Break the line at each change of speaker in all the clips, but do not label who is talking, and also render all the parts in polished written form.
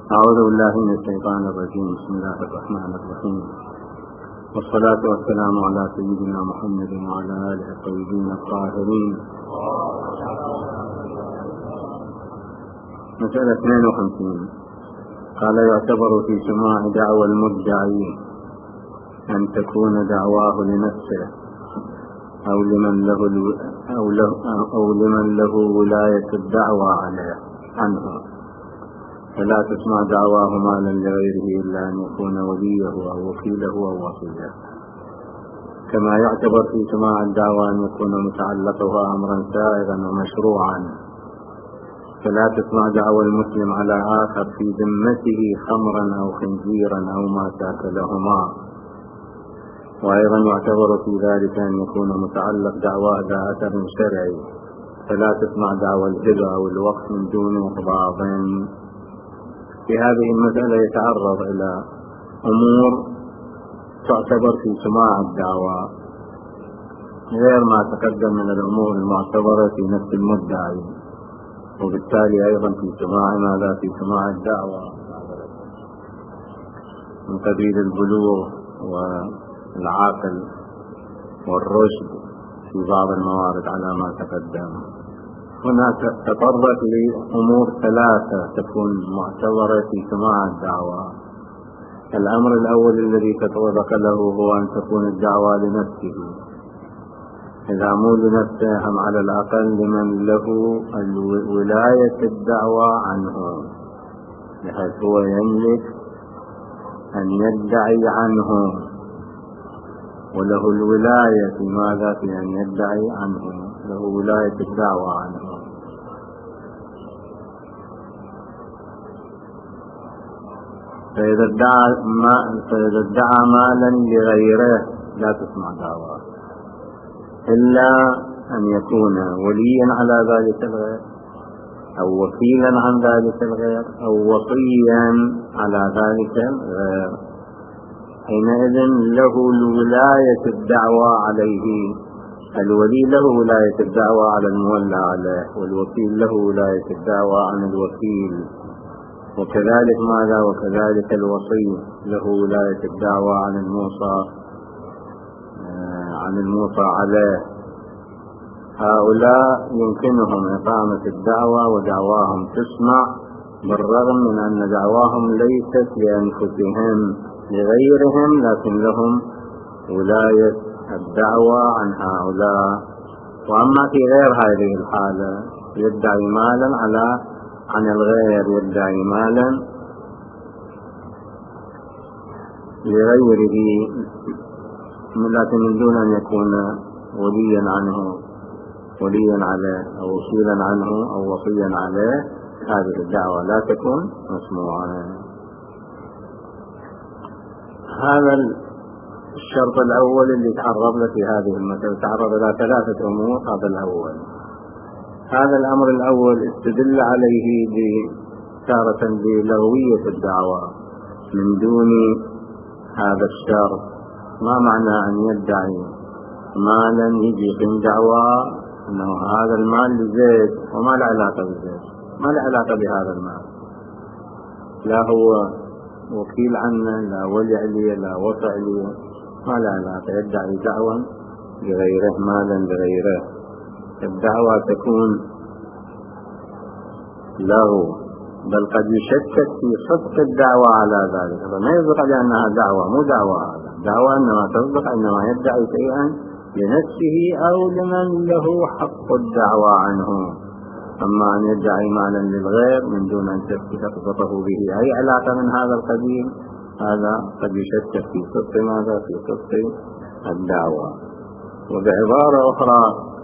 أعوذ بالله من الشيطان الرجيم. بسم الله الرحمن الرحيم، والصلاة والسلام على سيدنا محمد وعلى آله الطيبين الطاهرين. مسألة 52. قال: يعتبر في سماع دعوى المدعي أن تكون دعواه لنفسه أو لمن له ولاية الدعوى عنه، فلا تسمع دعواه مالا لغيره إلا أن يكون وليه أو وكيله أو وصيه. كما يعتبر في سماع الدعوى أن يكون متعلقها أمرا سائغا ومشروعا، فلا تسمع دعوى المسلم على آخر في ذمته خمرا أو خنزيرا أو ما تاكلهما. وأيضا يعتبر في ذلك أن يكون متعلق دعواه ذا أثر شرعي، فلا تسمع دعوى الهبة أو الوقف من دون إقباض. في هذه المسألة يتعرض إلى أمور تعتبر في سماع الدعوى غير ما تقدم من الأمور المعتبرة في نفس المدعي، وبالتالي أيضا في سماع ماذا في سماع الدعوى من قبيل البلوغ والعقل والرشد في بعض الموارد على ما تقدم. هناك تطرق لأمور ثلاثة تكون معتبرة في سماع الدعوى. الأمر الأول الذي تطرق له هو أن تكون الدعوى لنفسه، إذا مو لنفسه هم على الأقل لمن له ولاية الدعوى عنه، بحيث هو يملك أن يدعي عنه وله الولاية في ماذا في أن يدعي عنه، له ولاية الدعوى عنه. فإذا ادعى مالا لغيره لا تسمع دعواه إلا أن يكون وليا على ذلك الغير أو وكيلا عن ذلك الغير أو وصيا على ذلك الغير، حينئذ له ولاية الدعوى عليه. الولي له ولاية الدعوى على المولى عليه، والوكيل له ولاية الدعوى عن الوكيل، وكذلك ماذا وكذلك الوصي له ولاية الدعوى عن الموصى عليه. هؤلاء يمكنهم إقامة الدعوى ودعواهم تسمع، بالرغم من أن دعواهم ليست لأنفسهم لغيرهم، لكن لهم ولاية الدعوى عن هؤلاء. وأما في غير هذه الحالة يدعي مالا عن الغير، يدعي مالا لغيره، لكن من دون أن يكون وليا عنه، وليا عليه أو وكيلا عنه أو وصيا عليه، هذه الدعوة لا تكون مسموعة. هذا الشرط الأول اللي تعرض له في هذه المسألة، تعرض إلى ثلاثة أمور. هذا الأول، هذا الأمر الأول استدل عليه تارة بلغوية الدعوة من دون هذا الشرط. ما معنى أن يدعي مالا يجي من دعوى أنه هذا المال لزيد وما له علاقة بزيد، ما له علاقة بهذا المال، لا هو وكيل عنه لا ولي عليه لا وصي عليه، ما له علاقة. يدعي دعوى لغيره مالا لغيره، الدعوة تكون له، بل قد يشكك في صدق الدعوة على ذلك، فما يصدق لأنها دعوة، مو دعوة هذا دعوة، إنما تصدق إنما يدعي شيئا لنفسه أو لمن له حق الدعوة عنه. أما أن يدعي مالا للغير من دون أن تثبته به أي علاقة من هذا القبيل، هذا قد يشكك في صدق ماذا في صدق الدعوة. وبعبارة أخرى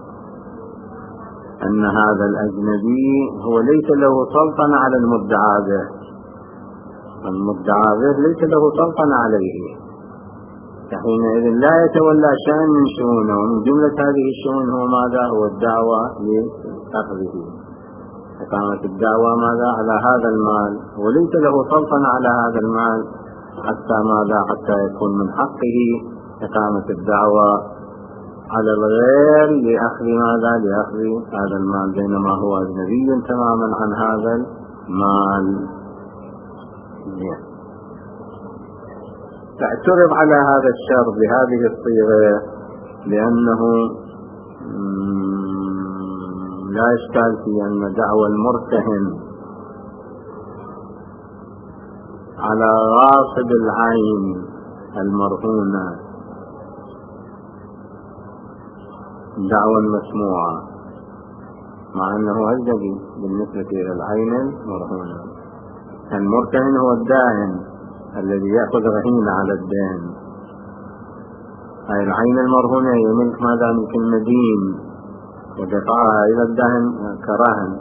أن هذا الأجنبي هو ليس له سلطة على المدعى به، المدعى به ليس له سلطة عليه، حينئذ لا يتولى شأن من شؤونه، ومن جملة هذه الشؤون هو ماذا هو الدعوة لأخذه، إقامة الدعوة ماذا على هذا المال، وليس له سلطة على هذا المال حتى ماذا حتى يكون من حقه إقامة الدعوة على الغير لأخذ ماذا لأخذ هذا المال، بينما هو أجنبي تماما عن هذا المال. اعترض على هذا الشرط بهذه الصيغة لأنه لا إشكال في أن دعوى المرتهن على غاصب العين المرهونة دعوى مسموعة، مع أنه أجنبي بالنسبة إلى العين المرهونة. المرتهن هو الدائن الذي يأخذ رهين على الدين، هاي العين المرهونة هي ملك ماذا؟ ملك المدين، ودفعها إلى الدهن كراهن.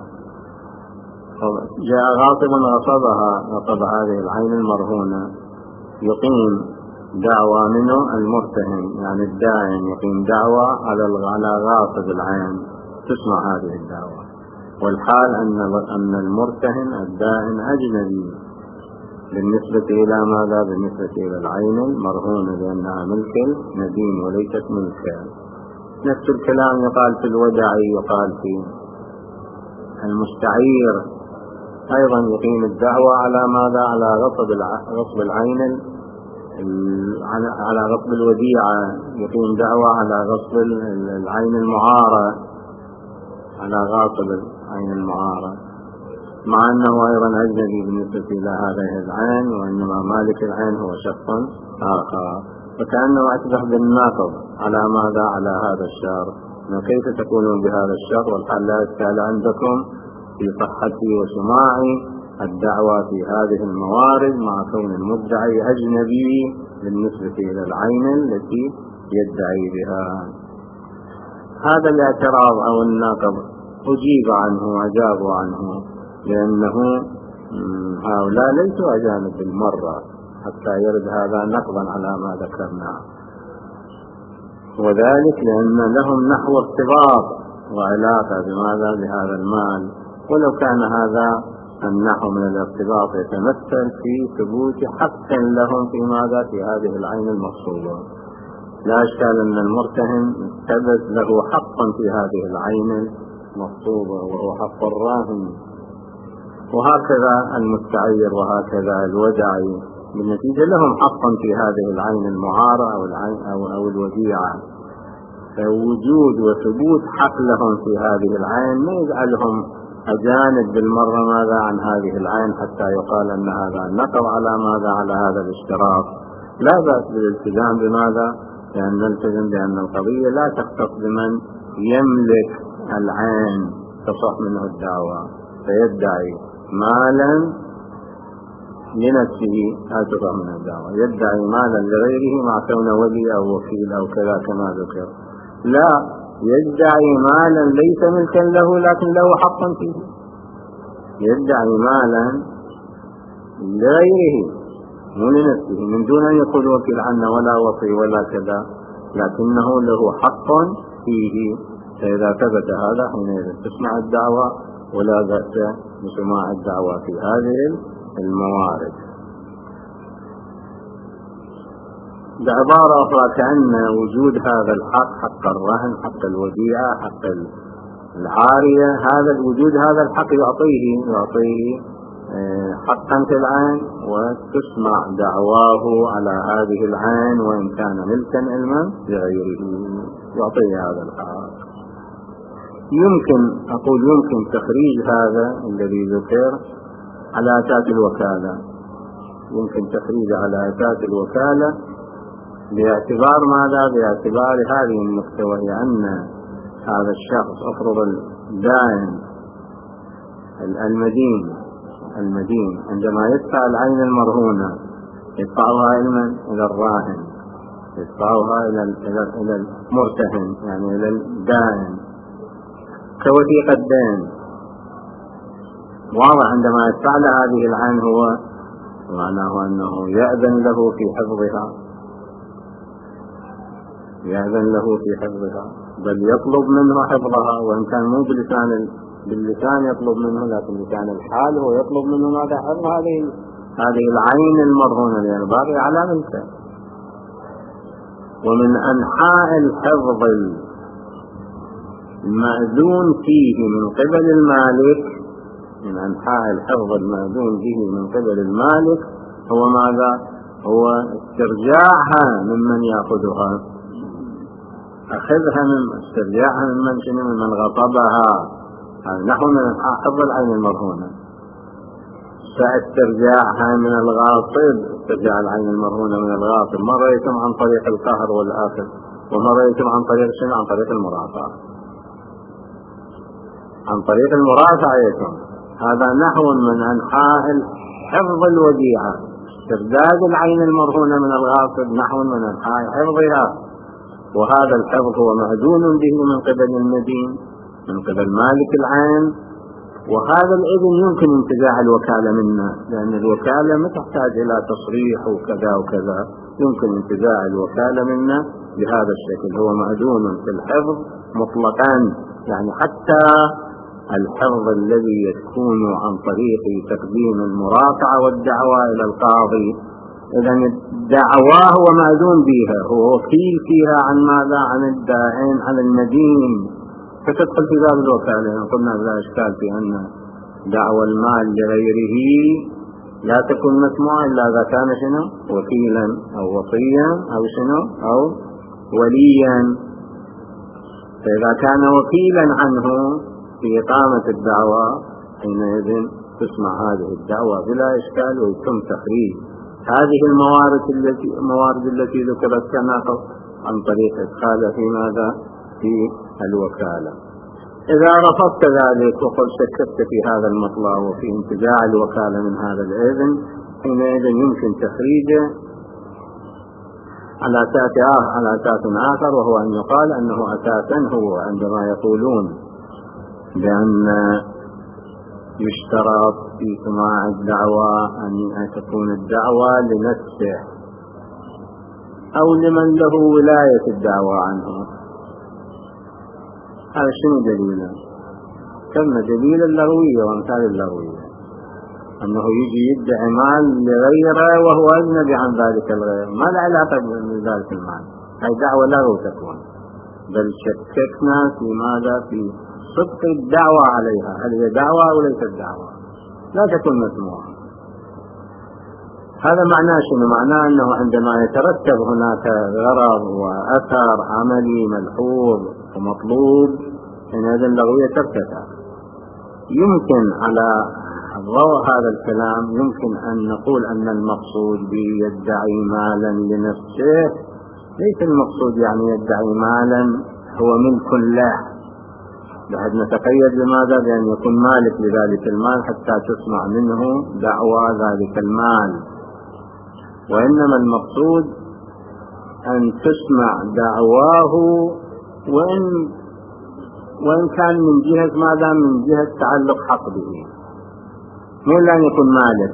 جاء غاصب غصب هذه العين المرهونة، يقيم دعوى منه المرتهن، يعني الدائن يقيم دعوى على غاصب العين، تسمع هذه الدعوى. والحال أن المرتهن الدائن أجنبي بالنسبة إلى ماذا؟ بالنسبة إلى العين المرهونة، لأنها ملك المدين وليست ملكا. نفس الكلام يقال في الودع، يقال في المستعير أيضا يقيم الدعوى على ماذا؟ على غصب العين، على غصب الوديعة، يقيم دعوى على غصب العين المعارة، على غاصب العين المعارة، مع أنه أيضا أجنبي بالنسبة إلى هذه العين، وإنما مالك العين هو شخص آخر. فكأنه أشبه بالناقض على ماذا؟ على هذا الشرط. كيف تقولون بهذا الشرط والحال لا إشكال عندكم في صحتي وسماعي الدعوى في هذه الموارد، مع كون المدعي أجنبي بالنسبة إلى العين التي يدعي بها؟ هذا الاعتراض أو الناقض أجيب عنه وأجابوا عنه، لأنه هؤلاء ليسوا أجانب بالمرة حتى يرد هذا نقضا على ما ذكرنا، وذلك لأن لهم نحو ارتباط وعلاقة بماذا؟ بهذا المال، ولو كان هذا النحو من الارتباط يتمثل في ثبوت حق لهم في ماذا؟ في هذه العين المغصوبة. لا إشكال أن المرتهن ثبت له حق في هذه العين المغصوبة، وهو حق الراهن، وهكذا المستعير وهكذا الودعي، بالنتيجة لهم حق في هذه العين المعارة أو الوديعة. فوجود وثبوت حق لهم في هذه العين ما يجعلهم أجانب بالمرة ماذا؟ عن هذه العين، حتى يقال أن هذا نقض على ماذا؟ على هذا الاشتراط. لا بأس بالالتزام بماذا؟ لأن نلتزم بأن القضية لا تختص بمن يملك العين تصح منه الدعوة فيدعي مالا لنفسه لا تصح منه الدعوة، يدعي مالا لغيره مع كونه ولي أو وكيل أو كذا كما ذكر. لا، يدعي مالا ليس ملكا له لكن له حق فيه، يدعي مالا لغيره مو لنفسه، من دون أن يقول وكيل عنه ولا وصي ولا كذا، لكنه له حق فيه. فإذا ثبت هذا حينئذ تسمع الدعوة، ولا بأس بسماع الدعوة في هذه الموارد. بعبارة أخرى، كأن وجود هذا الحق، حق الرهن، حق الوديعة، حق العارية، هذا الوجود هذا الحق يعطيه حقا في العين، وتسمع دعواه على هذه العين وإن كان ملكا علما لغيره، يعطيه هذا الحق. يمكن تخريج هذا الذي ذكر على أساس الوكالة، يمكن تخريج على أساس الوكالة باعتبار ماذا؟ باعتبار هذه النقطة، وهي أن هذا الشخص أفرض الدائن المدين عندما يدفع العين المرهونة يدفعها علما إلى الراهن، يدفعها إلى المرتهن، يعني إلى الدائن كوثيقة الدين. واضح عندما يدفع له هذه العين هو معناه أنه يأذن له في حفظها، بل يطلب منه حفظها، وإن كان مو باللسان يطلب منه، لكن لسان الحال هو يطلب منه ماذا؟ حفظ هذه العين المرهونة، لأن باقي على ملكه. ومن أنحاء الحفظ المأذون فيه من قبل المالك من أنحاء الحفظ المأذون به من قبل المالك هو ماذا؟ هو استرجاعها ممن يأخذها، استرجاعها ممن غصبها، نحو من أنحاء حفظ العين المرهونة. فاسترجاعها من الغاصب، استرجاع العين المرهونة من الغاصب مرة يتم عن طريق القهر والآخر، ومرة يتم عن طريق شنو؟ عن طريق المرافعة. عن طريق المرافعة يتم. هذا نحو من أنحاء حفظ الوديعة، استرداد العين المرهونة من الغاصب نحو من أنحاء حفظها. وهذا الحفظ هو مأذون به من قبل المدين، من قبل مالك العين. وهذا الإذن يمكن انتزاع الوكالة منه، لأن الوكالة ما تحتاج إلى تصريح وكذا وكذا، يمكن انتزاع الوكالة منه بهذا الشكل. هو مأذون في الحفظ مطلقا، يعني حتى الحفظ الذي يكون عن طريق تقديم المرافعة والدعوى إلى القاضي، إذن الدعوى هو مأذون بها، هو وكيل فيها عن ماذا؟ عن الدائن، عن المدين، فتدخل في باب الوكالة. قلنا لا إشكال في أن دعوى المال لغيره لا تكون مسموعة إلا إذا كان شنو؟ وكيلا أو وصيا أو شنو؟ أو وليا. فإذا كان وكيلا عنه في إقامة الدعوة حينئذ تسمع هذه الدعوة بلا إشكال، ويتم تخريج هذه الموارد التي ذكرت كما عن طريق إدخالها في ماذا؟ في الوكالة. إذا رفضت ذلك وقد شككت في هذا المطلب وفي انتزاع الوكالة من هذا الإذن، حينئذ يمكن تخريجه على أساس آخر، وهو أن يقال أنه أساسا هو عندما يقولون بأن يشترط في سماع الدعوى أن تكون الدعوى لنفسه أو لمن له ولاية الدعوى عنه. هذا شنو دليله؟ كلمة دليل اللغوية وأمثال اللغوية، أنه يجي يدعي مال لغيره وهو أجنبي عن ذلك الغير، ما له علاقة بذلك المال، هذه دعوة لغو تكون. بل شككنا في ماذا؟ في صدق الدعوة عليها، هل هي دعوة أو ليست دعوة؟ لا تكون مسموعة. هذا معناه شنو؟ معناه أنه عندما يترتب هناك غرض وأثر عملي ملحوظ ومطلوب، حينئذ اللغوية ترتفع. يمكن على ضوء هذا الكلام يمكن أن نقول أن المقصود يدعي مالا لنفسه، ليس المقصود يعني يدعي مالا هو ملك له، بحيث نتقيد لماذا؟ بأن يكون مالك لذلك المال حتى تسمع منه دعوى ذلك المال. وإنما المقصود أن تسمع دعواه وإن كان من جهة ماذا؟ من جهة تعلق حق به، مو لأن يكون مالك.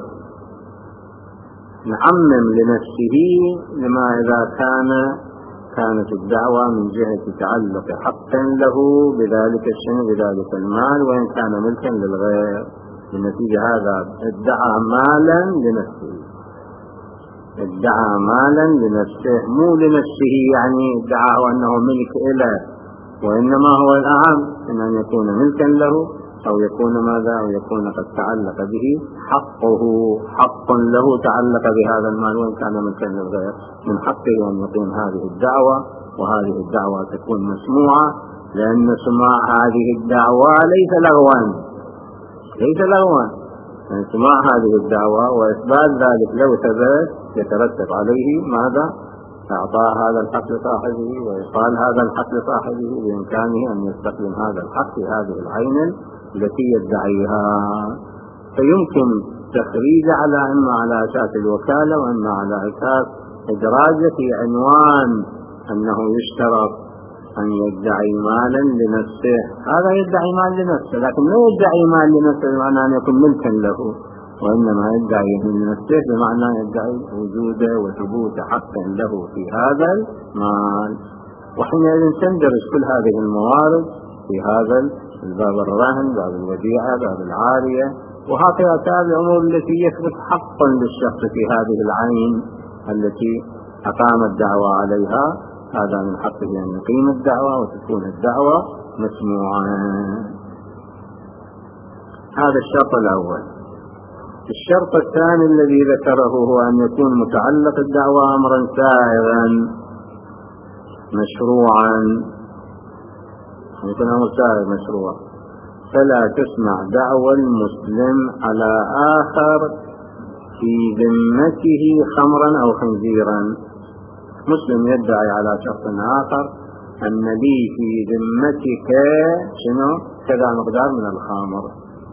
نعمم لنفسه لما إذا كانت الدعوة من جهة تعلق حق له بذلك الشيء بذلك المال، وإن كان ملكا للغير. بالنتيجة هذا ادعى مالا لنفسه، ادعى مالا لنفسه، مو لنفسه يعني ادعاه أنه ملك إله، وإنما هو الأهم إن أن يكون ملكا له، أو يكون ماذا؟ أو يكون قد تعلق به حقه، حق له تعلق بهذا المال وإن كان ملكا للغير. من حقه أن يقيم هذه الدعوة، وهذه الدعوة تكون مسموعة، لأن سماع هذه الدعوة ليس لغوا، يعني سماع هذه الدعوة وإثبات ذلك لو ثبت يترتب عليه ماذا؟ إعطاء هذا الحق لصاحبه وإيصال هذا الحق لصاحبه، بإمكانه أن يستخدم هذا الحق في هذه العين التي يدعيها. فيمكن تخريج على إما على أساس الوكالة وإما على أساس إدراجه في عنوان أنه يشترط أن يدعي مالا لنفسه. هذا يدعي مال لنفسه، لكن لا يدعي مال لنفسه بمعنى أن يكون ملكا له، وإنما يدعي لنفسه بمعنى يدعي وجود وثبوت حق له في هذا المال. وحينئذ تندرج كل هذه الموارد في هذا الباب: الرهن، باب الوديعة، باب العارية، وهكذا تابع الأمور التي يثبت حقا للشخص في هذه العين التي أقام الدعوة عليها. هذا من حقه أن يقيم الدعوة وتكون الدعوة مسموعة. هذا الشرط الأول. الشرط الثاني الذي ذكره هو أن يكون متعلق الدعوة أمرا سائغا مشروعا، يكون أمر سائغ مشروع، فلا تسمع دعوى المسلم على آخر في ذمته خمرا أو خنزيرا. مسلم يدعي على شخص آخر أن لي في ذمتك شنو كذا مقدار من الخمر،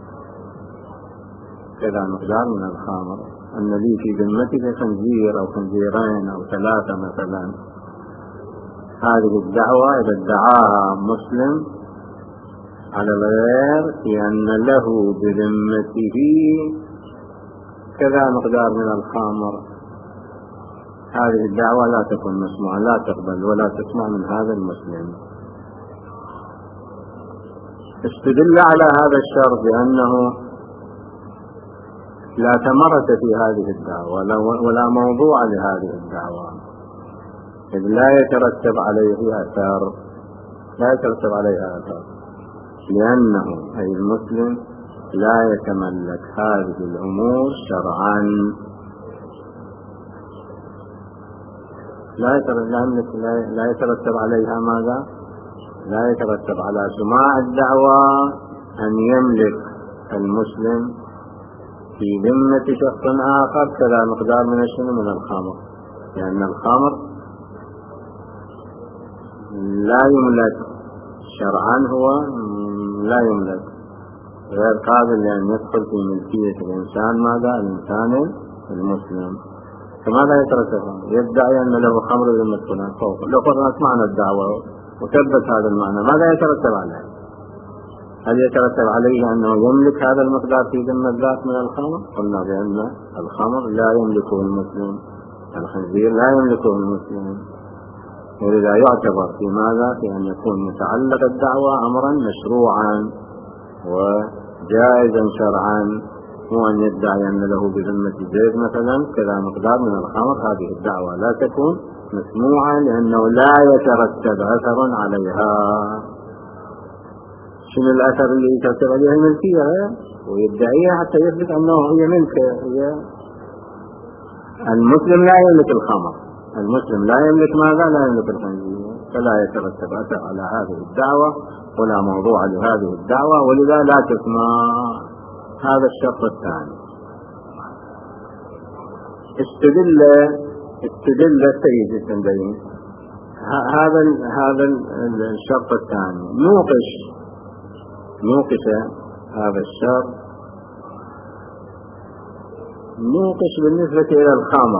كذا مقدار من الخمر، أن لي في ذمتك خنزير أو خنزيرين أو 3 مثلا. هذه الدعوة إذا ادعاها مسلم على الغير بأن له بذمته كذا مقدار من الخمر، هذه الدعوة لا تكون مسموعة، لا تقبل ولا تسمع من هذا المسلم. استدل على هذا الشرط بأنه لا ثمرة في هذه الدعوة ولا موضوع لهذه الدعوة، إذ لا يترتب عليه أثر، لا يترتب عليها أثر، لأنه أي المسلم لا يتملك هذه الأمور شرعا، لا يترتب عليها ماذا؟ لا يترتب على سماع الدعوة أن يملك المسلم في ذمة شخص آخر كذا مقدار من من الخمر، لأن الخمر لا يملك شرعا، هو لا يملك، غير قابل لأن يدخل في ملكية الإنسان ماذا؟ الإنسان المسلم. فماذا يترتب؟ يدعي أن له خمر ذمة فلان فوق، لو قلنا اسمعنا الدعوة وثبت هذا المعنى، ماذا يترتب عليه؟ هل يترتب عليه أنه يملك هذا المقدار في ذمة ذات من الخمر؟ قلنا بأن الخمر لا يملكه المسلم، الخنزير لا يملكه المسلم، ولذا يعتبر في ماذا؟ في أن يكون متعلق الدعوة أمرا مشروعا وجائزا شرعا، مو أن يدعي أن له بذمة زيد مثلا كذا مقدار من الخمر. هذه الدعوة لا تكون مسموعة لأنه لا يترتب أثر عليها. شنو الأثر اللي يترتب عليها؟ الملكية، ويدعيها حتى يثبت أنه هي ملكه. المسلم لا يملك الخمر، المسلم لا يملك ماذا؟ لا يملك الخنزير، فلا يترتب أثر على هذه الدعوة ولا موضوع لهذه الدعوة، ولذا لا تسمع. هذا الشرط الثاني. استدل السيد السندين هذا الشرط الثاني، نوقش هذا الشرط، نوقش بالنسبة إلى الخمر.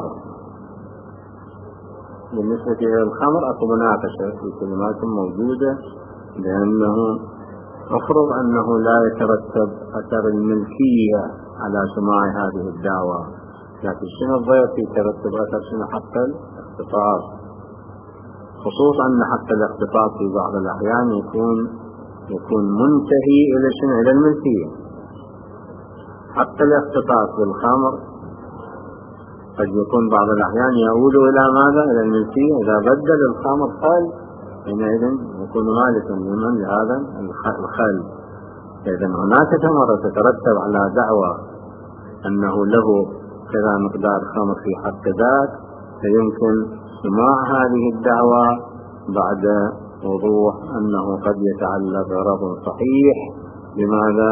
بالنسبة إلى الخمر أكو مناقشة في كلمات موجودة، لأنه أفرض أنه لا يترتب أثر الملكية على سماع هذه الدعوة، لكن شنو الضير في ترتب أثر؟ شنو حق الاختطاف، خصوصا أن حق الاختطاف في بعض الأحيان يكون منتهي إلى شنو؟ إلى الملكية. حق الاختطاف بالخمر قد يكون بعض الأحيان يؤول إلى ماذا؟ إلى الملكية. إذا بدل الخمر خل حينئذ يكون مالكا لمن؟ لهذا الخل. إذن هناك ثمرة تترتب على دعوة أنه له كذا مقدار خمر في حق ذاك، فيمكن سماع هذه الدعوة بعد وضوح أنه قد يتعلق غرض صحيح بماذا؟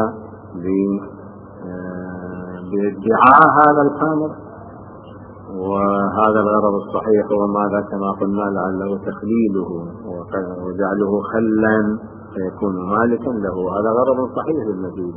بادعاء هذا الخمر، وهذا الغرض الصحيح هو ماذا؟ كما قلنا لعله تخليله وجعله خلا فيكون مالكا له، هذا غرض صحيح للمزيد.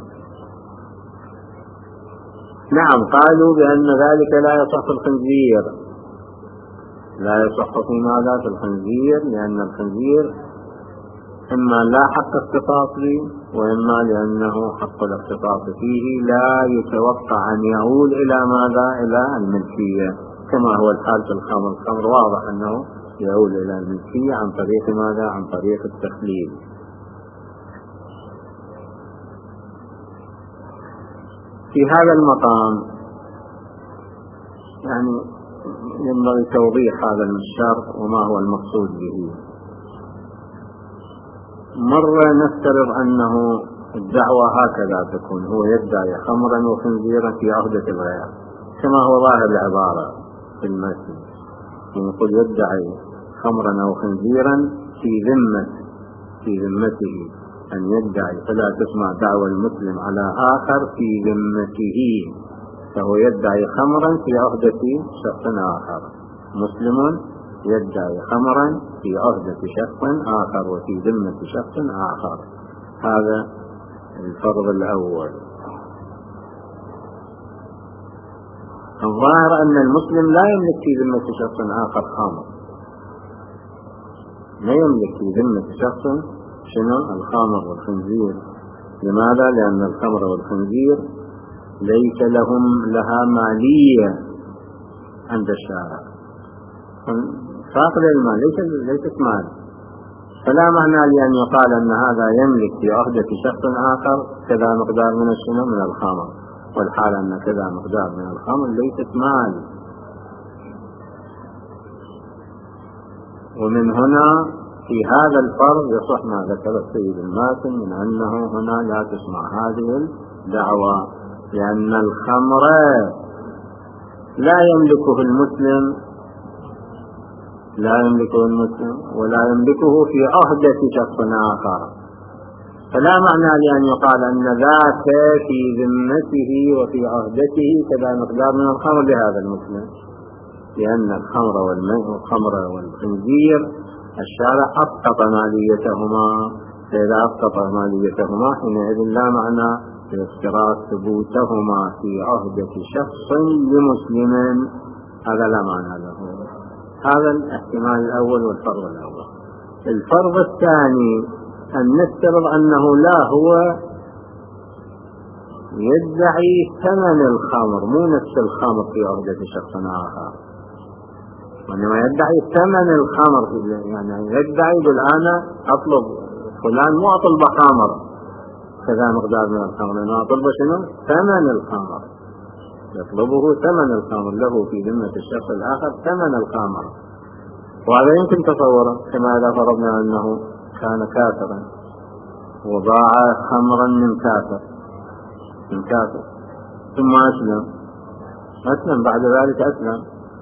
نعم، قالوا بأن ذلك لا يصح في الخنزير، لا يصح في ماذا؟ في الخنزير، لأن الخنزير إما لا حق اختطاف به، وإما لأنه حق الاختطاف فيه لا يتوقع أن يعود إلى ماذا؟ إلى الملكية، كما هو الحال في الخمر. الخمر واضح أنه يعود إلى الملكية عن طريق ماذا؟ عن طريق التخليل. في هذا المقام يعني ينبغي توضيح هذا الشرط وما هو المقصود به. مرة نفترض أنه الدعوة هكذا تكون، هو يدعي خمرا وخنزيرا في عهدة الغير كما هو ظاهر العبارة في المتن، يقول يدعي خمرا أو خنزيرا في ذمته أن يدعي، فلا تسمع دعوى المسلم على آخر في ذمته، فهو يدعي خمرا في عهدة شخص آخر، مسلم يدعي خمرا في عهدة شخص آخر وفي ذمة شخص آخر. هذا الفرض الأول. الظاهر أن المسلم لا يملك في ذمة شخص آخر خمر، لا يملك في ذمة شخص شنو الخمر والخنزير. لماذا؟ لأن الخمر والخنزير ليس لها مالية عند الشارع، فاقد المال ليست مال، فلا معنى لأن يقال أن هذا يملك في عهدة شخص آخر كذا مقدار من الشنو من الخمر، والحال أن كذا مقدار من الخمر ليست مال. ومن هنا في هذا الفرض يصح ما ذكر السيد الماتن من أنه هنا لا تسمع هذه الدعوة، لأن الخمر لا يملكه المسلم ولا يملكه في عهدة شخص آخر، فلا معنى لأن يقال أن ذاك في ذمته وفي عهدته كذا مقدار من الخمر لهذا المسلم، لأن الخمر والخنزير الشارع أسقط ماليتهما، فإذا أسقط ماليتهما حينئذ لا معنى لافتراض ثبوتهما في عهدة شخص لمسلم، هذا لا معنى له. هذا الاحتمال الأول والفرض الأول. الفرض الثاني أن نفترض أنه لا هو يدعي ثمن الخمر، مو نفس الخمر في عهدة شخص آخر، وإنما يدعي ثمن الخمر، يعني يدعي بالآن أطلب فلان مو أطلب خمر كذا مقدار من الخمر، أنا أطلب شنو؟ ثمن الخمر، يطلبه ثمن الخمر، له في ذمة الشخص الآخر ثمن الخمر. وهذا يمكن تصوره، كما إذا فرضنا أنه كان كافرا وباع خمرا من كافر ثم أسلم بعد ذلك أسلم،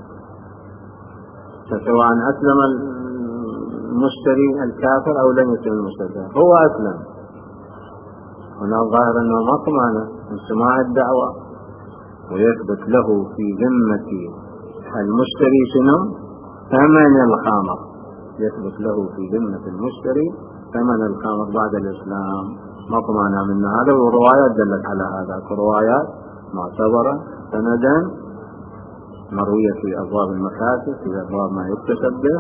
فسواء أسلم المشتري الكافر أو لم يسلم المشتري هو أسلم، هنا الظاهر أنه ما طمأن من سماع الدعوة، ويثبت له في ذمة المشتري شنو؟ ثمن الخمر، يثبت له في ذمة المشتري ثمن الخمر بعد الإسلام، ما طمأن من هذا. والروايات دلت على هذا، روايات معتبرة سندا مروية في أبواب المكاسب، في أبواب ما يكتسب به،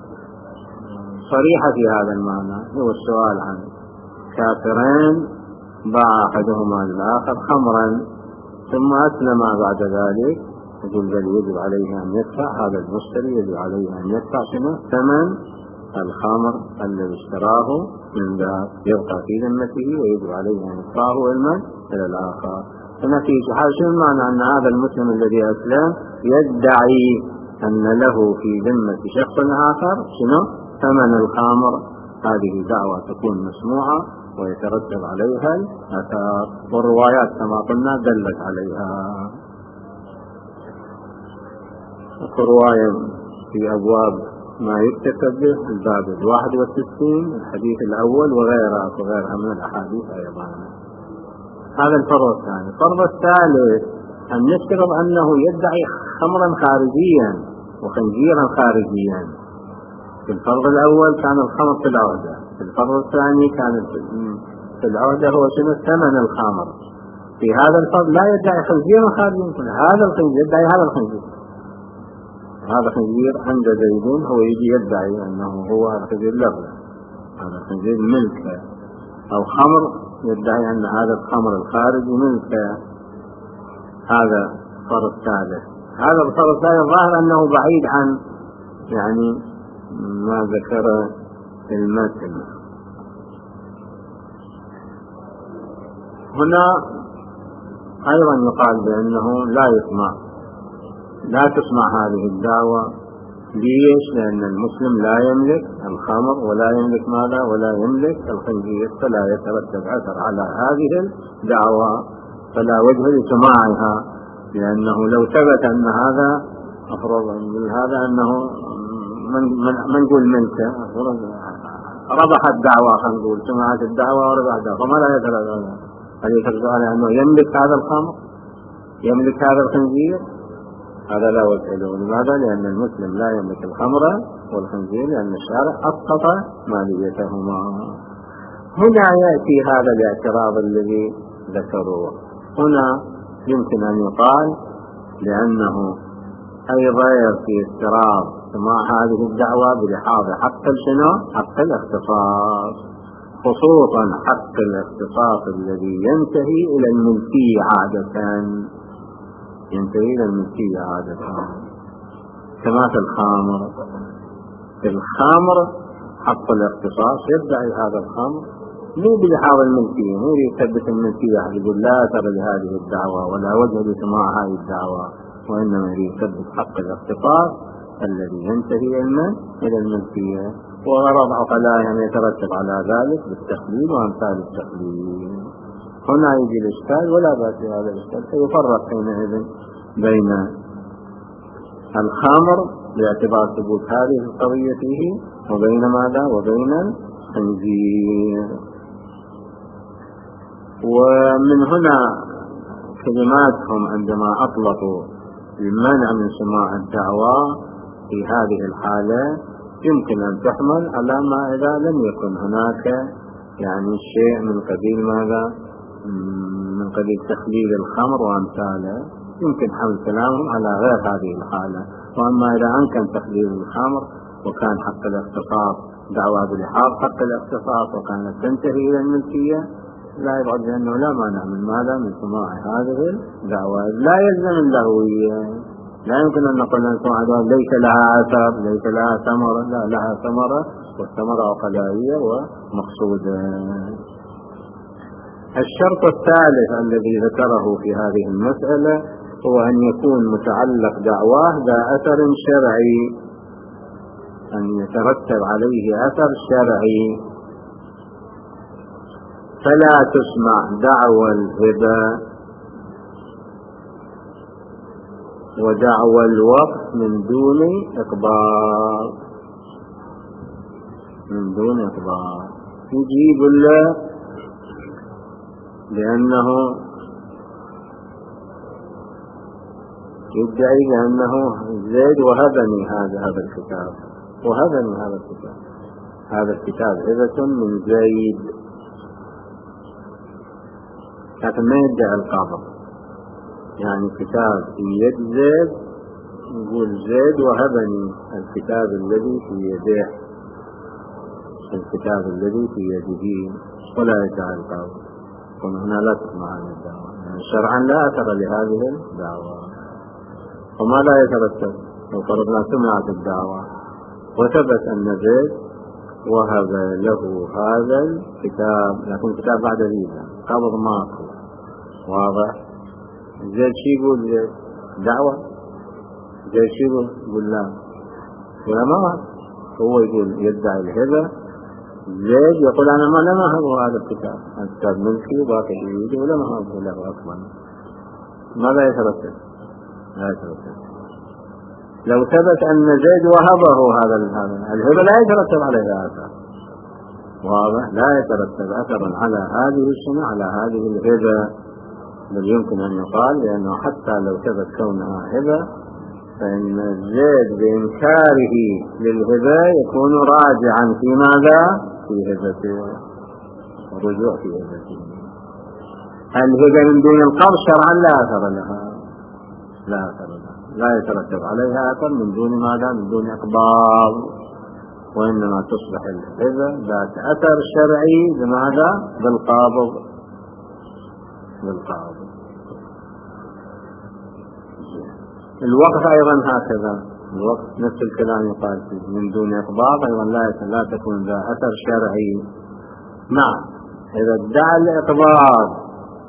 صريحة في هذا المعنى. هو السؤال عن كافرين باع أحدهما للآخر خمرا ثم أسلم بعد ذلك، يقول بل يجب عليه أن يدفع، هذا المشتري يجب عليه أن يدفع شنو؟ ثمن الخمر الذي اشتراه من ذاك، يبقى في ذمته ويجب عليه أن يدفعه إلى الآخر. فنتيجة شنو معنى أن هذا المسلم الذي أسلم يدعي أن له في ذمة شخص آخر شنو؟ ثمن الخمر. هذه دعوة تكون مسموعة ويترتب عليها الأثار، والروايات كما قلنا دلت عليها. رواية في أبواب ما يكتسب به الباب 61 الحديث الأول وغيرها من الأحاديث أيضا. هذا الفرض الثاني. الفرض الثالث أن نفترض أنه يدعي خمرا خارجيا وخنزيرا خارجيا. في الفرض الأول كان الخمر في العهدة، في الفرض الثاني كان في العهدة هو شنو؟ ثمن الخمر. في هذا الفرض لا يدعي خنزيرا خارجيا، هذا الخنزير يدعي هذا الخنزير، هذا خنزير عند زيدون، هو يجي يدعي أنه هو الخنزير له، هذا الخنزير ملكه، أو خمر يدعي أن هذا الخمر الخارجي ملكه. هذا الفرض الثالث. هذا الفرض الثالث ظاهر أنه بعيد عن يعني ما ذكر المتن. هنا أيضا يقال بأنه لا تسمع هذه الدعوة ليش؟ لأن المسلم لا يملك الخمر ولا يملك ماذا ولا يملك الخنزير، فلا يترتب أثر على هذه الدعوة، فلا وجه لسماعها، لأنه لو ثبت أن هذا أفرض هذا أنه من نقول ملكه ربح الدعوة، خلينا نقول سمعت الدعوة وربح الدعوة، فما لا يترتب هل يترتب على أنه يملك هذا الخمر يملك هذا الخنزير؟ هذا لا وجه له. لماذا؟ لأن المسلم لا يملك الخمر والخنزير، لأن الشارع أسقط ماليتهما. هنا يأتي هذا الاعتراض الذي ذكروه. هنا يمكن أن يقال لأنه أيضا في اضطراب سماع هذه الدعوة بلحاظ حق حق الاختصاص، خصوصا حق الاختصاص الذي ينتهي إلى الملكية عادة، ينتهي إلى الملكية عادة، كما في الخمر. في الخمر حق الاختصاص يدعي هذا الخمر مو بلحاظ الملكية، مو يثبت الملكية يقول لا أثر لهذه الدعوة ولا وجه لسماع هذه الدعوة، وإنما يثبت حق الاختصاص الذي ينتهي إلى الملكية، وغرض عقلائهم يترتب على ذلك بالتخليل وأمثال التخليل. هنا يجي الإشكال، ولا بأس بهذا الإشكال، فيفرق حينئذ بين الخمر باعتبار ثبوت هذه القضية فيه وبين ماذا وبين الخنزير. ومن هنا كلماتهم عندما أطلقوا المنع من سماع الدعوة في هذه الحالة يمكن أن تحمل على ما إذا لم يكن هناك يعني شيء من قبيل ماذا من قبيل تخليل الخمر وأمثاله، يمكن حمل كلامهم على غير هذه الحالة. وأما إذا أمكن تخليل الخمر وكان حق الاختصاص دعوة بلحاظ حق الاختصاص وكانت تنتهي إلى الملكية، لا يبعد بأنه لا مانع من ماذا من سماع هذه الدعوة. لا يلزم اللهوية، لا يمكن أن نقول أن سماع ليس لها أثر ليس لها ثمرة، لا لها ثمرة، والثمرة عقلائية ومقصودة. الشرط الثالث الذي ذكره في هذه المسألة هو أن يكون متعلق دعواه ذا أثر شرعي، أن يترتب عليه أثر شرعي، فلا تسمع دعوى الهبة ودعوى الوقف من دون إقبال، يجيب الله لأنه يدعي لأنه زيد وهبني هذا الكتاب، هذا الكتاب هبة من زيد، لكن ما يدعي القابض، يعني كتاب في يد زيد يقول زيد وهبني الكتاب الذي في يده، الكتاب الذي في يده، ولا يدعي القابض. هنا لا تسمع عن الدعوة، يعني شرعا لا أثر لهذه الدعوة. وما لا يترتب لو فرضنا سمعت الدعوة وثبت أن زيد وهب له هذا الكتاب، لكن الكتاب بعد ذيذا قبض ماكو، واضح؟ زيد شي يقول زيد دعوة، زيد شي يقول لا، ولا ما هو يقول يدعي الهبة، زيد يقول أنا ما لم أهبه هذا الكتاب ملكي وباقي يريده ولم أهبه له أصلا. ماذا يترتب؟ لا يترتب. لو ثبت أن زيد وهبه هذا الهبة لا يترتب عليها أثر، واضح؟ لا يترتب أثرا على هذه السنة على هذه الهبة، بل يمكن أن يقال لأنه حتى لو ثبت كونها هبة فإن زيد بإنكاره للهبة يكون راجعا في ماذا؟ في هبته، الرجوع في هبته. الهبة من دون القبض شرعا لا أثر لها، لا يترتب عليها أثر من دون ماذا؟ من دون إقبال، وإنما تصبح الهبة ذات أثر شرعي بماذا؟ بالقابض. الوقف أيضا هكذا، الوقف نفس الكلام يقال فيه من دون إقبال أيضا لا تكون ذا أثر شرعي. نعم، إذا ادعى الإقبال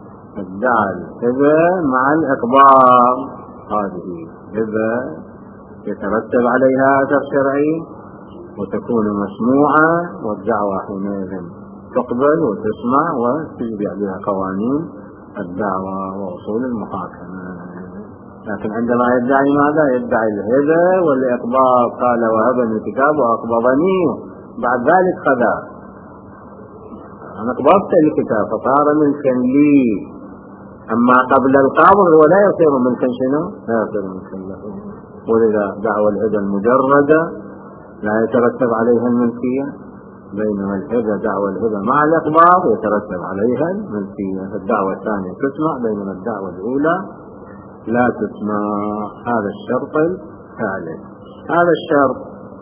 الهبة مع الإقبال، هذه هبة يترتب عليها أثر شرعي وتكون مسموعة، والدعوة حينئذ تقبل وتسمع وتتبع بها قوانين الدعوة وأصول المحاكمة. لكن عندما يدعي ماذا؟ يدعي الهبة والإقباض، قال وهبني الكتاب وأقبضني، بعد ذلك خذا، أنا قبضت الكتاب فصار ملكا لي، أما قبل القبض هو لا يصير ملكا شنو؟ لا يصير ملكا له. ولذا دعوى الهبة المجردة لا يترتب عليها الملكية، بينما الهبة دعوى الهبة مع الإقباض يترتب عليها الملكية. الدعوة الثانية تسمع بينما الدعوة الأولى لا تسمع. هذا الشرط الثالث. هذا الشرط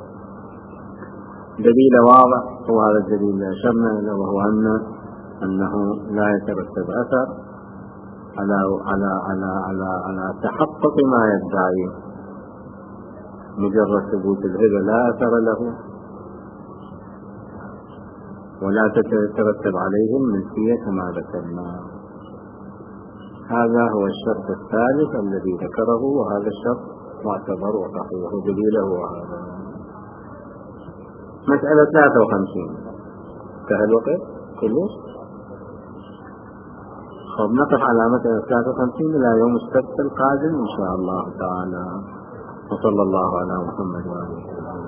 دليل واضح، وهذا الدليل اللي أشرنا له، وهو أنه لا يترتب أثر على تحقق ما يدعيه. مجرد ثبوت الهبة لا أثر له ولا تترتب عليه الملكية كما ذكرنا. هذا هو الشرط الثالث الذي ذكره، وهذا الشرط معتبر وصحيح دليله هذا. مسألة 53 انتهى الوقت كله. خب نقف على مسألة 53 إلى يوم السبت القادم إن شاء الله تعالى، وصلى الله على محمد وآله وسلم.